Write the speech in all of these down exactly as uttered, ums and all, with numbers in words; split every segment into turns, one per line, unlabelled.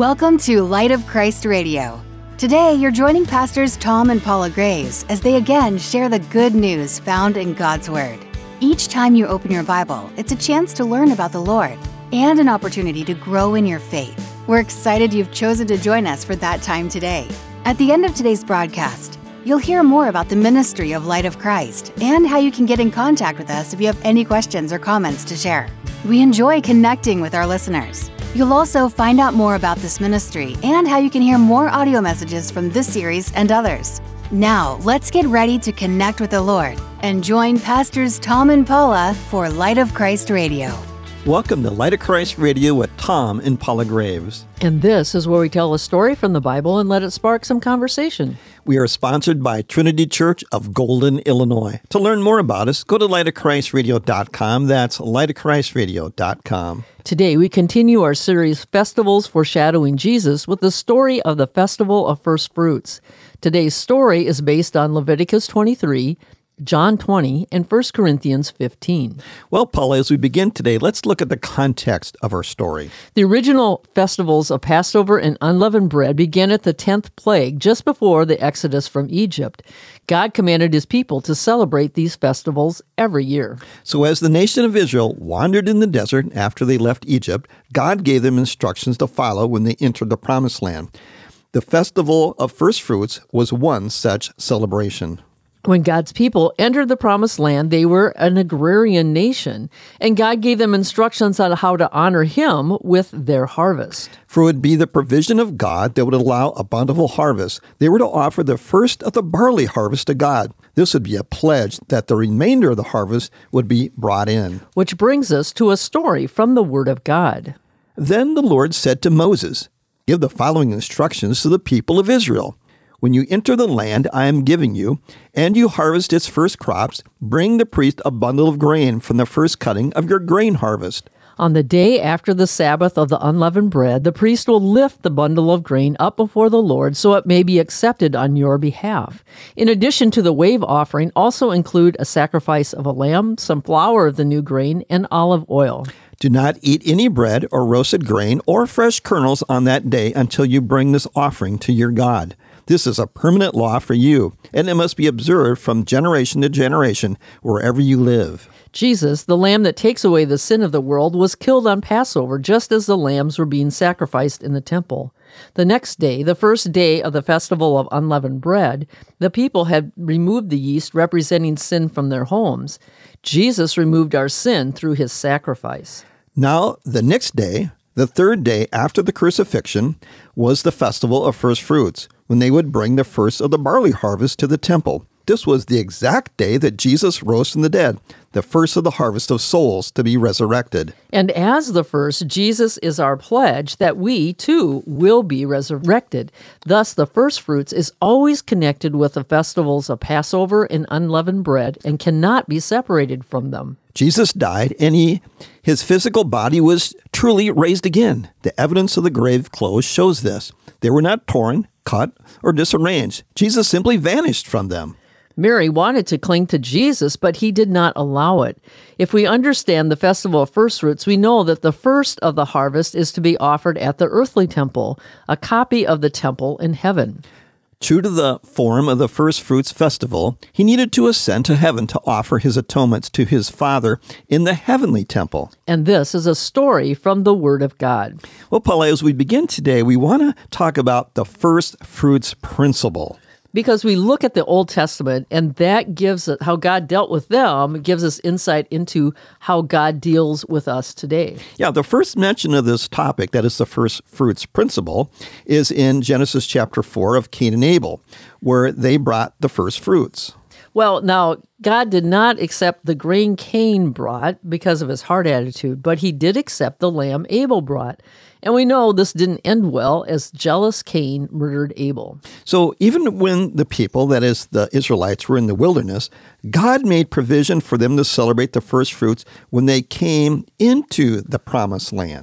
Welcome to Light of Christ Radio. Today, you're joining Pastors Tom and Paula Graves as they again share the good news found in God's Word. Each time you open your Bible, it's a chance to learn about the Lord and an opportunity to grow in your faith. We're excited you've chosen to join us for that time today. At the end of today's broadcast, you'll hear more about the ministry of Light of Christ and how you can get in contact with us if you have any questions or comments to share. We enjoy connecting with our listeners. You'll also find out more about this ministry and how you can hear more audio messages from this series and others. Now, let's get ready to connect with the Lord and join Pastors Tom and Paula for Light of Christ Radio.
Welcome to Light of Christ Radio with Tom and Paula Graves.
And this is where we tell a story from the Bible and let it spark some conversation.
We are sponsored by Trinity Church of Golden, Illinois. To learn more about us, go to light of christ radio dot com. That's light of christ radio dot com.
Today, we continue our series, Festivals Foreshadowing Jesus, with the story of the Festival of First Fruits. Today's story is based on Leviticus twenty-three, John twenty, and First Corinthians fifteen.
Well, Paula, as we begin today, let's look at the context of our story.
The original festivals of Passover and unleavened bread began at the tenth plague, just before the Exodus from Egypt. God commanded his people to celebrate these festivals every year.
So as the nation of Israel wandered in the desert after they left Egypt, God gave them instructions to follow when they entered the Promised Land. The Festival of First Fruits was one such celebration.
When God's people entered the Promised Land, they were an agrarian nation, and God gave them instructions on how to honor him with their harvest.
For it would be the provision of God that would allow a bountiful harvest. They were to offer the first of the barley harvest to God. This would be a pledge that the remainder of the harvest would be brought in.
Which brings us to a story from the Word of God.
Then the Lord said to Moses, "Give the following instructions to the people of Israel. When you enter the land I am giving you, and you harvest its first crops, bring the priest a bundle of grain from the first cutting of your grain harvest.
On the day after the Sabbath of the unleavened bread, the priest will lift the bundle of grain up before the Lord so it may be accepted on your behalf. In addition to the wave offering, also include a sacrifice of a lamb, some flour of the new grain, and olive oil.
Do not eat any bread or roasted grain or fresh kernels on that day until you bring this offering to your God. This is a permanent law for you, and it must be observed from generation to generation wherever you live."
Jesus, the Lamb that takes away the sin of the world, was killed on Passover just as the lambs were being sacrificed in the temple. The next day, the first day of the festival of unleavened bread, the people had removed the yeast representing sin from their homes. Jesus removed our sin through his sacrifice.
Now, the next day, the third day after the crucifixion, was the festival of first fruits, when they would bring the first of the barley harvest to the temple. This was the exact day that Jesus rose from the dead, the first of the harvest of souls to be resurrected.
And as the first, Jesus is our pledge that we, too, will be resurrected. Thus, the first fruits is always connected with the festivals of Passover and unleavened bread and cannot be separated from them.
Jesus died, and he, his physical body was truly raised again. The evidence of the grave clothes shows this. They were not torn, cut, or disarranged. Jesus simply vanished from them.
Mary wanted to cling to Jesus, but he did not allow it. If we understand the festival of first fruits, we know that the first of the harvest is to be offered at the earthly temple, a copy of the temple in heaven.
True to the form of the first fruits festival, he needed to ascend to heaven to offer his atonements to his Father in the heavenly temple.
And this is a story from the Word of God.
Well, Paula, as we begin today, we want to talk about the first fruits principle.
Because we look at the Old Testament, and that gives us how God dealt with them, gives us insight into how God deals with us today.
Yeah, the first mention of this topic, that is the first fruits principle, is in Genesis chapter four of Cain and Abel, where they brought the first fruits.
Well, now, God did not accept the grain Cain brought because of his hard attitude, but he did accept the lamb Abel brought. And we know this didn't end well, as jealous Cain murdered Abel.
So even when the people, that is the Israelites, were in the wilderness, God made provision for them to celebrate the first fruits when they came into the Promised Land.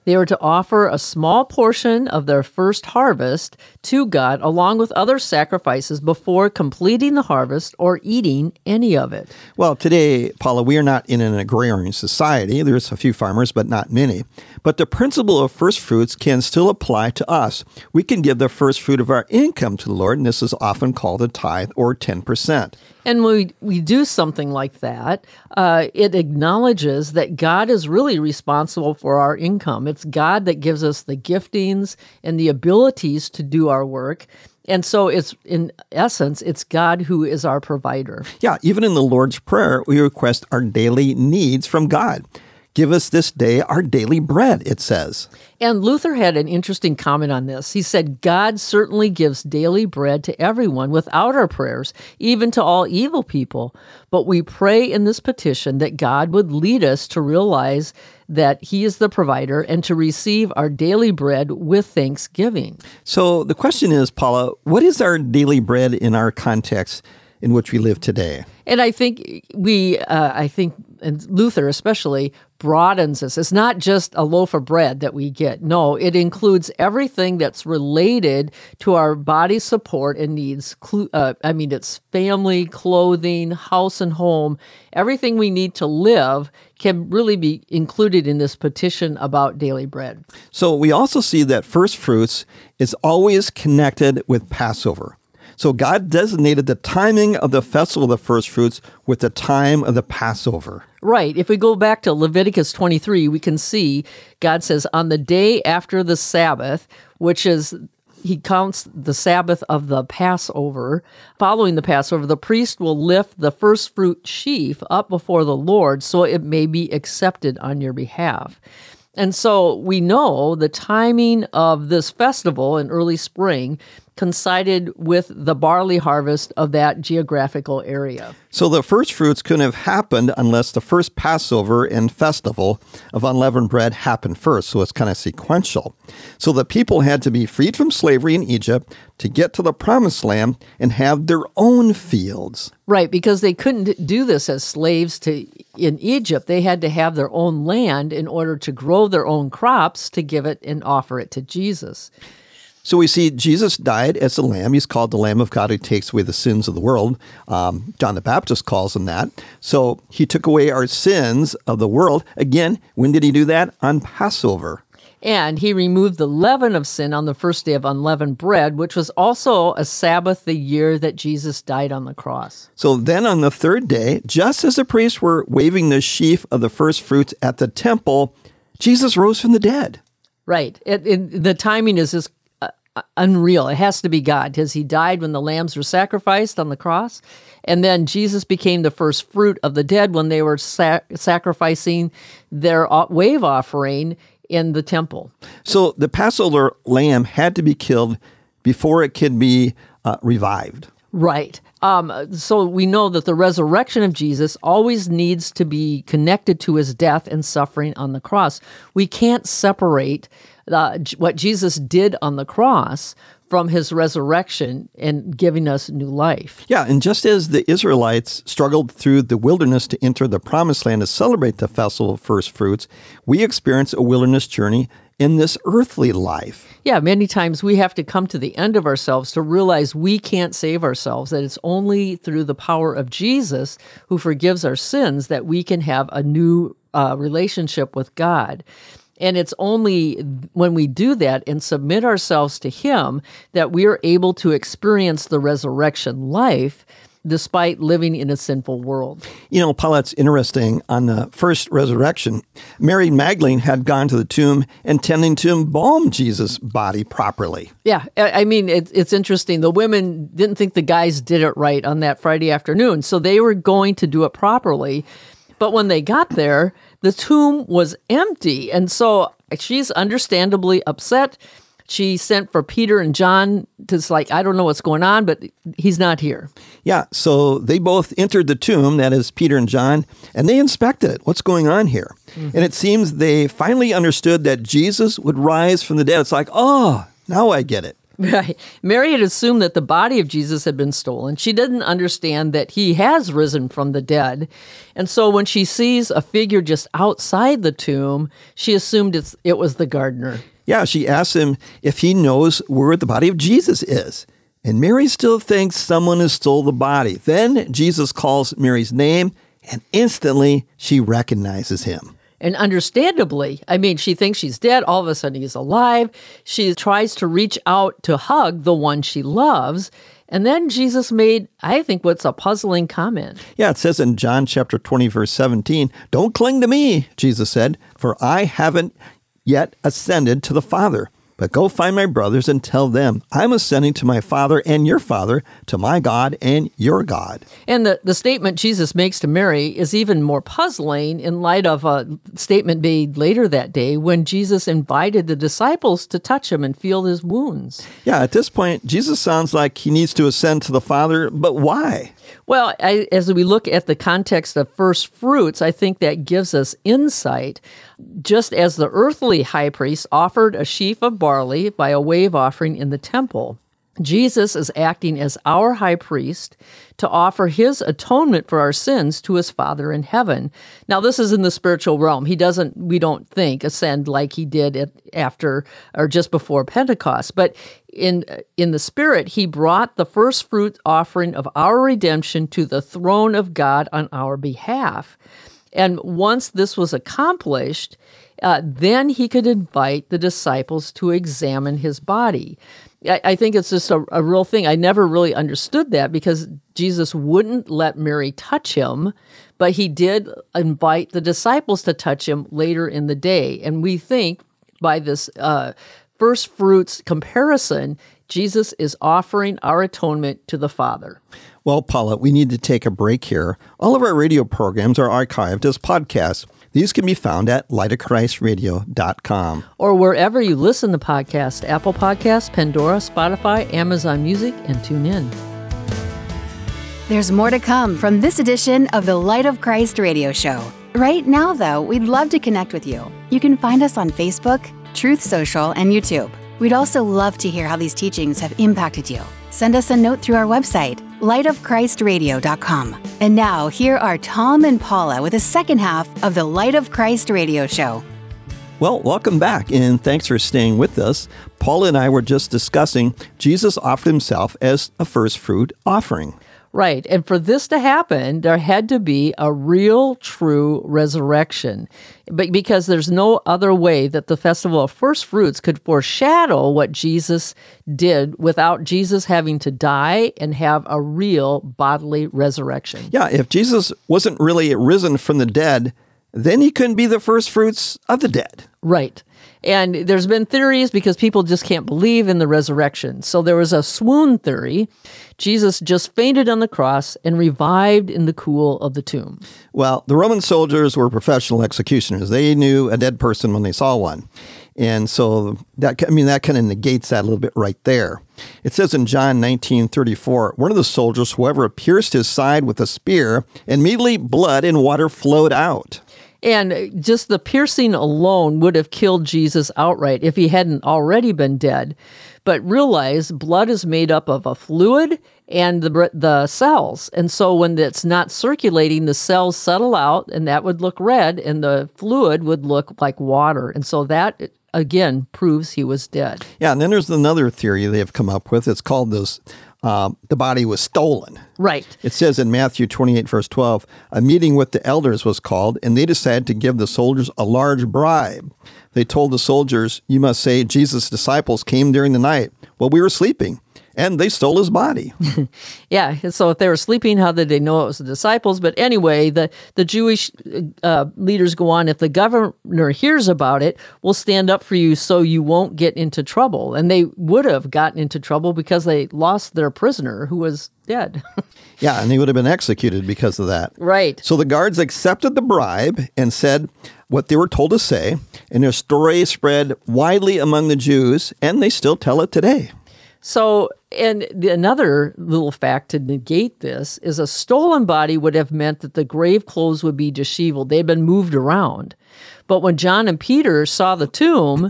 They were to offer a small portion of their first harvest to God along with other sacrifices before completing the harvest or eating any of it.
Well, today, Paula, we are not in an agrarian society. There's a few farmers, but not many. But the principle of first fruits can still apply to us. We can give the first fruit of our income to the Lord, and this is often called a tithe or ten percent.
And when we, we do something like that, uh, it acknowledges that God is really responsible for our income. It's God that gives us the giftings and the abilities to do our work. And so it's, in essence, it's God who is our provider.
Yeah, even in the Lord's Prayer, we request our daily needs from God. Give us this day our daily bread, it says.
And Luther had an interesting comment on this. He said, God certainly gives daily bread to everyone without our prayers, even to all evil people. But we pray in this petition that God would lead us to realize that He is the provider and to receive our daily bread with thanksgiving.
So the question is, Paula, what is our daily bread in our context in which we live today?
And I think we, uh, I think, and Luther especially, broadens this. It's not just a loaf of bread that we get. No, it includes everything that's related to our body support and needs. Uh, I mean, it's family, clothing, house and home. Everything we need to live can really be included in this petition about daily bread.
So we also see that first fruits is always connected with Passover. So God designated the timing of the festival of the first fruits with the time of the Passover.
Right. If we go back to Leviticus twenty-three, we can see God says, on the day after the Sabbath, which is, he counts the Sabbath of the Passover. Following the Passover, the priest will lift the first fruit sheaf up before the Lord so it may be accepted on your behalf. And so we know the timing of this festival in early spring coincided with the barley harvest of that geographical area.
So the first fruits couldn't have happened unless the first Passover and festival of unleavened bread happened first. So it's kind of sequential. So the people had to be freed from slavery in Egypt to get to the promised land and have their own fields.
Right, because they couldn't do this as slaves to in Egypt. They had to have their own land in order to grow their own crops to give it and offer it to Jesus.
So we see Jesus died as the Lamb. He's called the Lamb of God who takes away the sins of the world. Um, John the Baptist calls him that. So he took away our sins of the world. Again, when did he do that? On Passover.
And he removed the leaven of sin on the first day of unleavened bread, which was also a Sabbath the year that Jesus died on the cross.
So then on the third day, just as the priests were waving the sheaf of the first fruits at the temple, Jesus rose from the dead.
Right. It, it, the timing is just uh, unreal. It has to be God, because he died when the lambs were sacrificed on the cross. And then Jesus became the first fruit of the dead when they were sa- sacrificing their wave offering in the temple.
So the Passover lamb had to be killed before it could be uh, revived.
Right. Um, so we know that the resurrection of Jesus always needs to be connected to his death and suffering on the cross. We can't separate uh, what Jesus did on the cross from his resurrection and giving us new life.
Yeah, and just as the Israelites struggled through the wilderness to enter the promised land to celebrate the festival of first fruits, we experience a wilderness journey in this earthly life.
Yeah, many times we have to come to the end of ourselves to realize we can't save ourselves, that it's only through the power of Jesus, who forgives our sins, that we can have a new uh, relationship with God. And it's only when we do that and submit ourselves to him that we are able to experience the resurrection life despite living in a sinful world.
You know, Paula, it's interesting. On the first resurrection, Mary Magdalene had gone to the tomb intending to embalm Jesus' body properly.
Yeah, I mean, it, it's interesting. The women didn't think the guys did it right on that Friday afternoon, so they were going to do it properly. But when they got there, the tomb was empty. And so she's understandably upset. She sent for Peter and John to like, I don't know what's going on, but he's not here.
Yeah, so they both entered the tomb, that is Peter and John, and they inspected it. What's going on here? Mm-hmm. And it seems they finally understood that Jesus would rise from the dead. It's like, oh, now I get it.
Right. Mary had assumed that the body of Jesus had been stolen. She didn't understand that he has risen from the dead. And so when she sees a figure just outside the tomb, she assumed it's, it was the gardener.
Yeah, she asks him if he knows where the body of Jesus is. And Mary still thinks someone has stole the body. Then Jesus calls Mary's name, and instantly she recognizes him.
And understandably, I mean, she thinks she's dead. All of a sudden, he's alive. She tries to reach out to hug the one she loves. And then Jesus made, I think, what's a puzzling comment.
Yeah, it says in John chapter twenty, verse seventeen, "Don't cling to me," Jesus said, "for I haven't yet ascended to the Father. But go find my brothers and tell them, I'm ascending to my Father and your Father, to my God and your God."
And the, the statement Jesus makes to Mary is even more puzzling in light of a statement made later that day when Jesus invited the disciples to touch him and feel his wounds.
Yeah, at this point, Jesus sounds like he needs to ascend to the Father, but why?
Well, I, as we look at the context of first fruits, I think that gives us insight. Just as the earthly high priest offered a sheaf of barley by a wave offering in the temple, Jesus is acting as our high priest to offer his atonement for our sins to his Father in heaven. Now, this is in the spiritual realm. He doesn't, we don't think, ascend like he did at, after or just before Pentecost. But in in the spirit, he brought the first fruit offering of our redemption to the throne of God on our behalf. And once this was accomplished, uh, then he could invite the disciples to examine his body. I, I think it's just a, a real thing. I never really understood that because Jesus wouldn't let Mary touch him, but he did invite the disciples to touch him later in the day. And we think by this uh, first fruits comparison, Jesus is offering our atonement to the Father.
Well, Paula, we need to take a break here. All of our radio programs are archived as podcasts. These can be found at light of christ radio dot com.
Or wherever you listen to podcasts, Apple Podcasts, Pandora, Spotify, Amazon Music, and TuneIn.
There's more to come from this edition of the Light of Christ radio show. Right now, though, we'd love to connect with you. You can find us on Facebook, Truth Social, and YouTube. We'd also love to hear how these teachings have impacted you. Send us a note through our website, light of christ radio dot com. And now, here are Tom and Paula with the second half of the Light of Christ radio show.
Well, welcome back, and thanks for staying with us. Paula and I were just discussing Jesus offered himself as a first fruit offering.
Right. And for this to happen, there had to be a real, true resurrection. But because there's no other way that the Festival of First Fruits could foreshadow what Jesus did without Jesus having to die and have a real bodily resurrection.
Yeah, if Jesus wasn't really risen from the dead, then he couldn't be the first fruits of the dead.
Right. And there's been theories because people just can't believe in the resurrection. So there was a swoon theory. Jesus just fainted on the cross and revived in the cool of the tomb.
Well, the Roman soldiers were professional executioners. They knew a dead person when they saw one. And so that, I mean, that kind of negates that a little bit right there. It says in John nineteen thirty-four, one of the soldiers, whoever pierced his side with a spear, immediately blood and water flowed out.
And just the piercing alone would have killed Jesus outright if he hadn't already been dead. But realize blood is made up of a fluid and the the cells. And so when it's not circulating, the cells settle out and that would look red and the fluid would look like water. And so that, again, proves he was dead.
Yeah, and then there's another theory they have come up with. It's called this. Uh, the body was stolen.
Right.
It says in Matthew twenty-eight, verse twelve, a meeting with the elders was called, and they decided to give the soldiers a large bribe. They told the soldiers, you must say Jesus' disciples came during the night while we were sleeping, and they stole his body.
Yeah, so if they were sleeping, how did they know it was the disciples? But anyway, the, the Jewish uh, leaders go on, if the governor hears about it, we'll stand up for you so you won't get into trouble. And they would have gotten into trouble because they lost their prisoner who was dead.
Yeah, and they would have been executed because of that.
Right.
So the guards accepted the bribe and said what they were told to say, and their story spread widely among the Jews, and they still tell it today.
So, and the, another little fact to negate this is a stolen body would have meant that the grave clothes would be disheveled. They'd been moved around. But when John and Peter saw the tomb,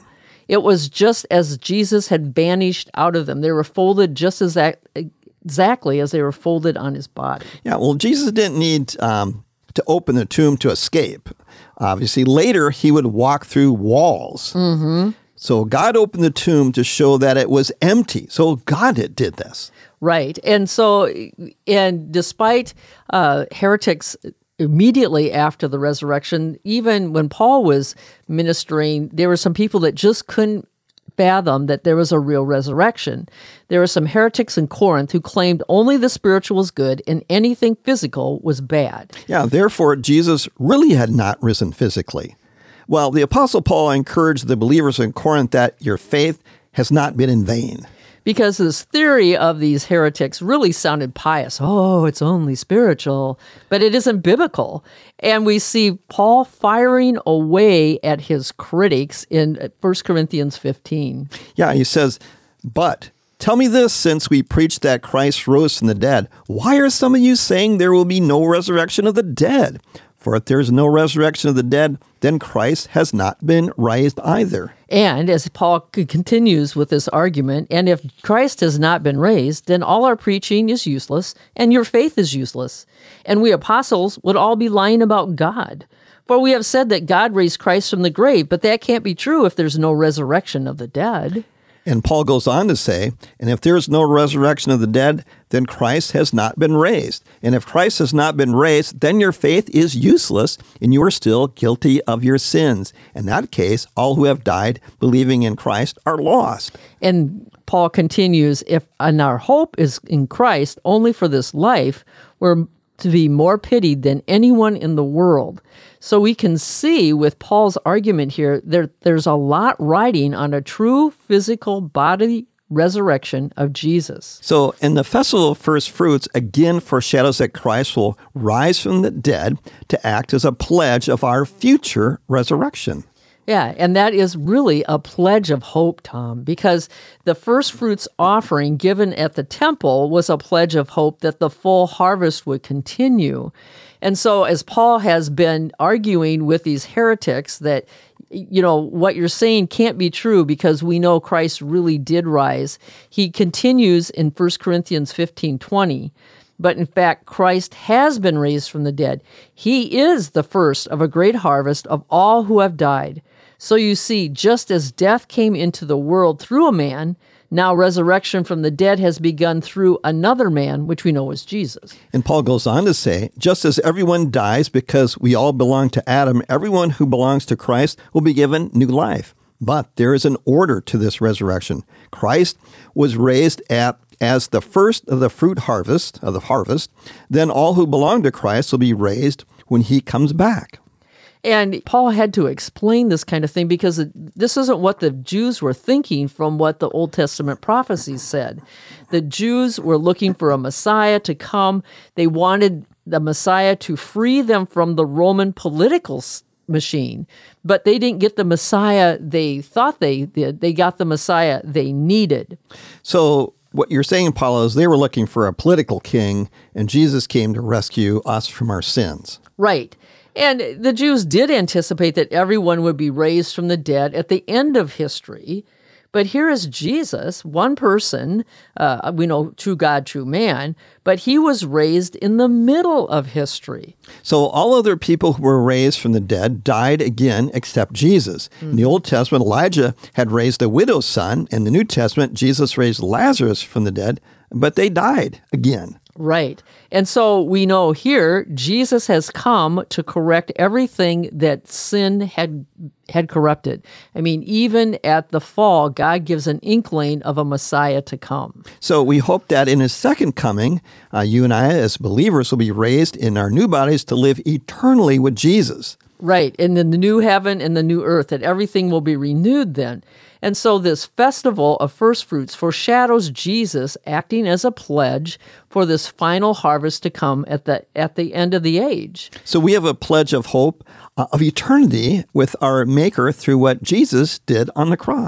It was just as Jesus had vanished out of them. They were folded just as that, exactly as they were folded on his body.
Yeah, well, Jesus didn't need um, to open the tomb to escape. Obviously, later he would walk through walls.
Mm-hmm.
So God opened the tomb to show that it was empty. So God did this.
Right. And so, and despite uh, heretics immediately after the resurrection, even when Paul was ministering, there were some people that just couldn't fathom that there was a real resurrection. There were some heretics in Corinth who claimed only the spiritual was good and anything physical was bad.
Yeah, therefore, Jesus really had not risen physically. Well, the Apostle Paul encouraged the believers in Corinth that your faith has not been in vain.
Because this theory of these heretics really sounded pious. Oh, it's only spiritual, but it isn't biblical. And we see Paul firing away at his critics in First Corinthians fifteen.
Yeah, he says, but tell me this, since we preach that Christ rose from the dead, why are some of you saying there will be no resurrection of the dead? For if there is no resurrection of the dead, then Christ has not been raised either.
And as Paul continues with this argument, and if Christ has not been raised, then all our preaching is useless, and your faith is useless. And we apostles would all be lying about God. For we have said that God raised Christ from the grave, but that can't be true if there's no resurrection of the dead.
And Paul goes on to say, and if there is no resurrection of the dead, then Christ has not been raised. And if Christ has not been raised, then your faith is useless, and you are still guilty of your sins. In that case, all who have died believing in Christ are lost.
And Paul continues, if and our hope is in Christ only for this life, we're to be more pitied than anyone in the world. So we can see with Paul's argument here, there, there's a lot riding on a true physical body resurrection of Jesus.
So in the Festival of First Fruits, again foreshadows that Christ will rise from the dead to act as a pledge of our future resurrection.
Yeah, and that is really a pledge of hope, Tom, because the first fruits offering given at the temple was a pledge of hope that the full harvest would continue. And so as Paul has been arguing with these heretics that, you know, what you're saying can't be true because we know Christ really did rise, he continues in First Corinthians fifteen twenty. But in fact, Christ has been raised from the dead. He is the first of a great harvest of all who have died. So you see, just as death came into the world through a man, now resurrection from the dead has begun through another man, which we know is Jesus.
And Paul goes on to say, just as everyone dies because we all belong to Adam, everyone who belongs to Christ will be given new life. But there is an order to this resurrection. Christ was raised at as the first of the fruit harvest, of the harvest. Then all who belong to Christ will be raised when he comes back.
And Paul had to explain this kind of thing because this isn't what the Jews were thinking from what the Old Testament prophecies said. The Jews were looking for a Messiah to come. They wanted the Messiah to free them from the Roman political machine, but they didn't get the Messiah they thought they did. They got the Messiah they needed.
So what you're saying, Paul, is they were looking for a political king, and Jesus came to rescue us from our sins.
Right. And the Jews did anticipate that everyone would be raised from the dead at the end of history. But here is Jesus, one person, uh, we know true God, true man, but he was raised in the middle of history.
So all other people who were raised from the dead died again except Jesus. Mm-hmm. In the Old Testament, Elijah had raised a widow's son. In the New Testament, Jesus raised Lazarus from the dead, but they died again.
Right. And so we know here Jesus has come to correct everything that sin had had corrupted. I mean, even at the fall, God gives an inkling of a Messiah to come.
So we hope that in his second coming, uh, you and I as believers will be raised in our new bodies to live eternally with Jesus.
Right. In the new heaven and the new earth, that everything will be renewed then. And so this festival of first fruits foreshadows Jesus acting as a pledge for this final harvest to come at the at the end of the age.
So we have a pledge of hope uh, of eternity with our Maker through what Jesus did on the cross.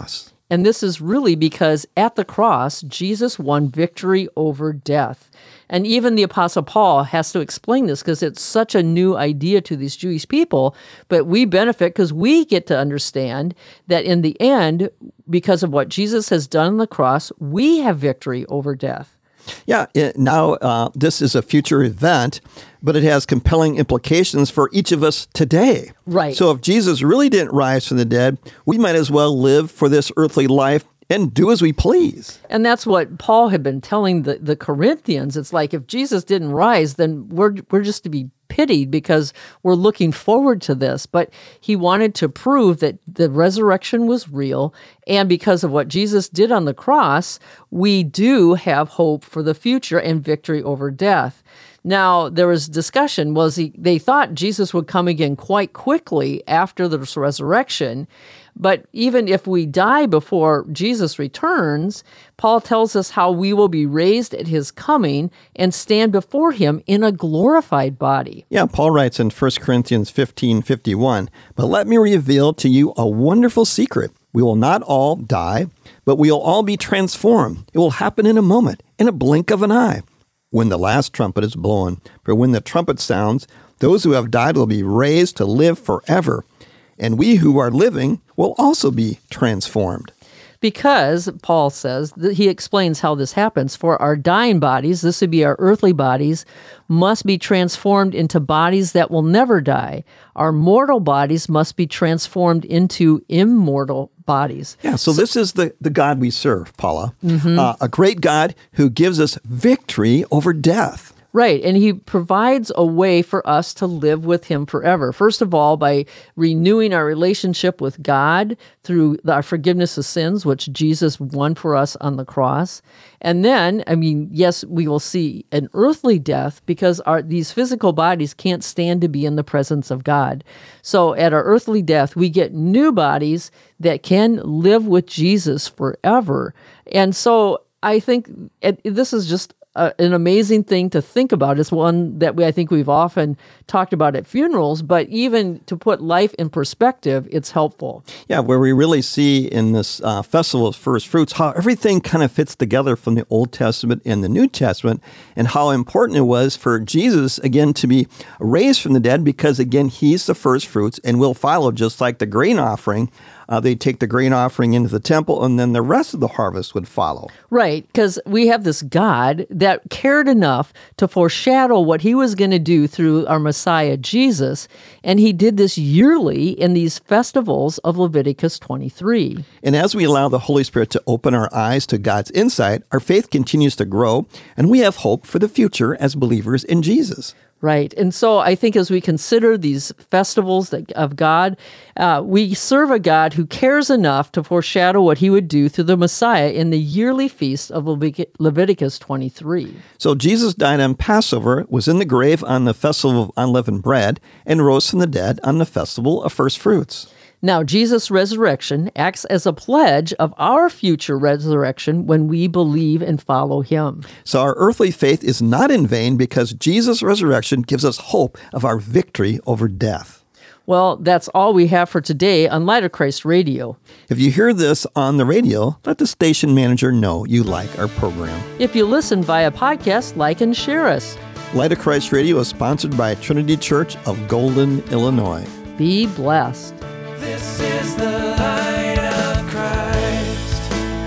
And this is really because at the cross, Jesus won victory over death. And even the Apostle Paul has to explain this because it's such a new idea to these Jewish people. But we benefit because we get to understand that in the end, because of what Jesus has done on the cross, we have victory over death.
Yeah, it, now uh, this is a future event, but it has compelling implications for each of us today.
Right.
So if Jesus really didn't rise from the dead, we might as well live for this earthly life and do as we please.
And that's what Paul had been telling the, the Corinthians. It's like, if Jesus didn't rise, then we're we're just to be pitied because we're looking forward to this. But he wanted to prove that the resurrection was real. And because of what Jesus did on the cross, we do have hope for the future and victory over death. Now, there was discussion, was he, they thought Jesus would come again quite quickly after the resurrection. But even if we die before Jesus returns, Paul tells us how we will be raised at his coming and stand before him in a glorified body.
Yeah, Paul writes in First Corinthians fifteen fifty-one, "But let me reveal to you a wonderful secret. We will not all die, but we will all be transformed. It will happen in a moment, in a blink of an eye, when the last trumpet is blown. For when the trumpet sounds, those who have died will be raised to live forever. And we who are living will also be transformed."
Because, Paul says, that he explains how this happens. For our dying bodies, this would be our earthly bodies, must be transformed into bodies that will never die. Our mortal bodies must be transformed into immortal bodies.
Yeah, so, so this is the, the God we serve, Paula. Mm-hmm. Uh, a great God who gives us victory over death.
Right, and he provides a way for us to live with him forever. First of all, by renewing our relationship with God through our forgiveness of sins, which Jesus won for us on the cross. And then, I mean, yes, we will see an earthly death because our these physical bodies can't stand to be in the presence of God. So at our earthly death, we get new bodies that can live with Jesus forever. And so I think it, this is just Uh, an amazing thing to think about. It's one that we, I think we've often talked about at funerals, but even to put life in perspective, it's helpful.
Yeah, where we really see in this uh, Festival of First Fruits how everything kind of fits together from the Old Testament and the New Testament, and how important it was for Jesus, again, to be raised from the dead because, again, he's the first fruits and will follow, just like the grain offering. Uh, they take the grain offering into the temple, and then the rest of the harvest would follow.
Right, because we have this God that cared enough to foreshadow what he was going to do through our Messiah, Jesus, and he did this yearly in these festivals of Leviticus twenty-three.
And as we allow the Holy Spirit to open our eyes to God's insight, our faith continues to grow, and we have hope for the future as believers in Jesus.
Right. And so I think as we consider these festivals that, of God, uh, we serve a God who cares enough to foreshadow what he would do through the Messiah in the yearly feast of Levit- Leviticus twenty-three.
So Jesus died on Passover, was in the grave on the Festival of Unleavened Bread, and rose from the dead on the Festival of First Fruits.
Now, Jesus' resurrection acts as a pledge of our future resurrection when we believe and follow him.
So our earthly faith is not in vain because Jesus' resurrection gives us hope of our victory over death.
Well, that's all we have for today on Light of Christ Radio.
If you hear this on the radio, let the station manager know you like our program.
If you listen via podcast, like and share us.
Light of Christ Radio is sponsored by Trinity Church of Golden, Illinois.
Be blessed.
This is the light of Christ.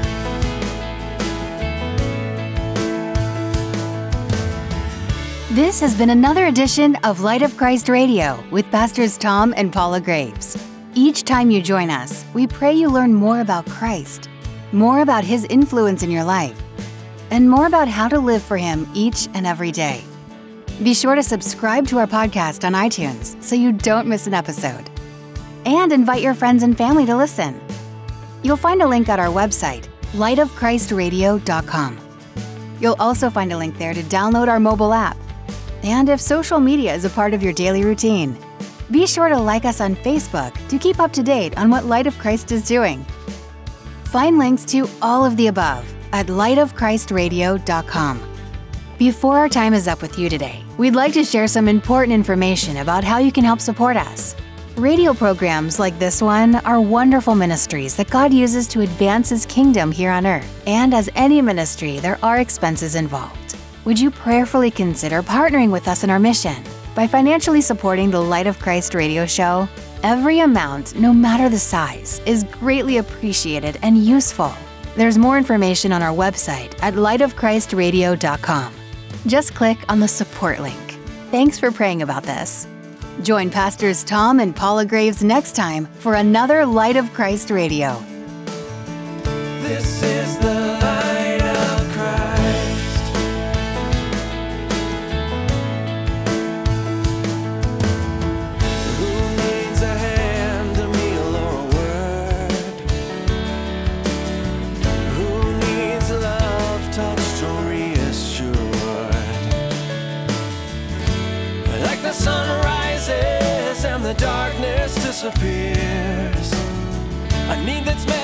This has been another edition of Light of Christ Radio with Pastors Tom and Paula Graves. Each time you join us, we pray you learn more about Christ, more about his influence in your life, and more about how to live for him each and every day. Be sure to subscribe to our podcast on iTunes so you don't miss an episode. And invite your friends and family to listen. You'll find a link at our website, light of christ radio dot com. You'll also find a link there to download our mobile app. And if social media is a part of your daily routine, be sure to like us on Facebook to keep up to date on what Light of Christ is doing. Find links to all of the above at light of christ radio dot com. Before our time is up with you today, we'd like to share some important information about how you can help support us. Radio programs like this one are wonderful ministries that God uses to advance His kingdom here on earth. And as any ministry, there are expenses involved. Would you prayerfully consider partnering with us in our mission by financially supporting the Light of Christ radio show? Every amount, no matter the size, is greatly appreciated and useful. There's more information on our website at light of christ radio dot com. Just click on the support link. Thanks for praying about this. Join Pastors Tom and Paula Graves next time for another Light of Christ Radio.
This is the light of Christ. Who needs a hand, a meal, or a word? Who needs love touched or reassured? Like the sun rises and the darkness disappears, a need that's made